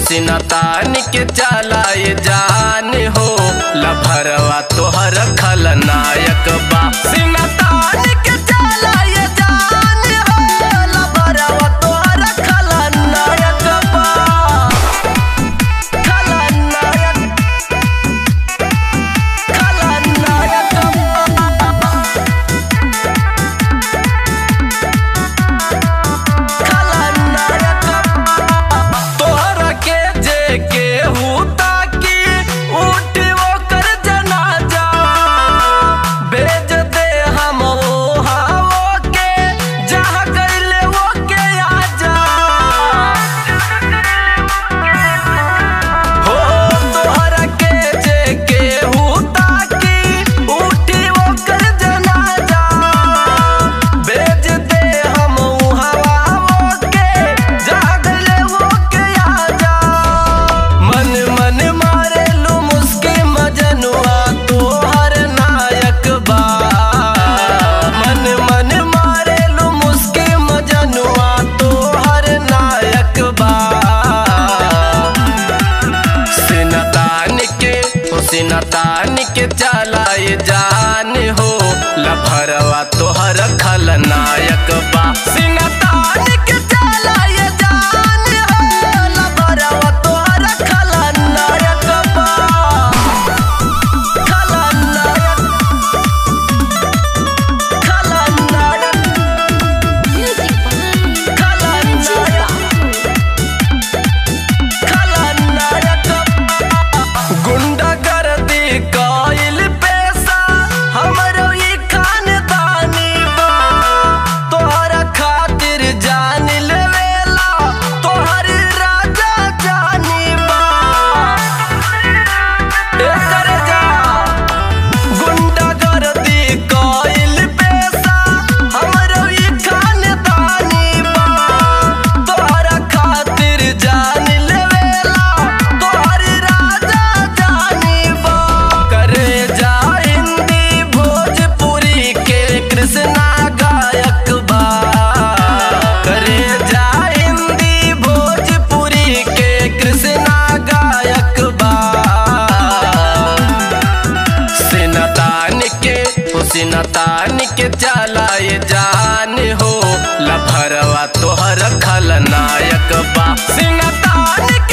हुस्न तान के चलाए जान हो लभरवा तोहर खलनायक बा। हुस्न तान के चलाए जान हो लभरवा तोहर खलनायक बा। खलनायक खलनायक तोहरा के जे केहू ताकी उठ ओकर जनाजा भेज दे हम ओहाओ के जहाँ गइले ओके आजा। हो तोहरा के जे केहू ताकी उठ ओकर जनाजा भेज दे हम ओहाओ के जहाँ गइले ओके आजा। मन मन मारेलू मुस्की मजनुआ तोहर नायक बा। मन मन मारेलू मुस्की मजनुआ तोहर नायक बा। हुस्न तान के चलाए जान हो लभरवा तोहर खलनायक बा। हुस्न तान के चलाए जान हो लभरवा तोहर खलनायक बा। खलनायक खलनायक खलनायक गुंडागर्दी कइल पेशा हमरो ई खानदानी बा। तोहरा खातिर जान लेवेला तोहर राजा जानी बा। एकर जा गुंडागर्दी कइल पेशा हमरो ई खानदानी बा। तोहरा खातिर जान लेवेला तोहर राजा जानी बा। करे जा हिंदी भोजपुरी के कृष्णा गायक बा। करे जा हिंदी भोजपुरी के कृष्णा गायक बा। हुस्न तान के चलाए जान हो लभरवा तोहर खलनायक बा। हुस्न तान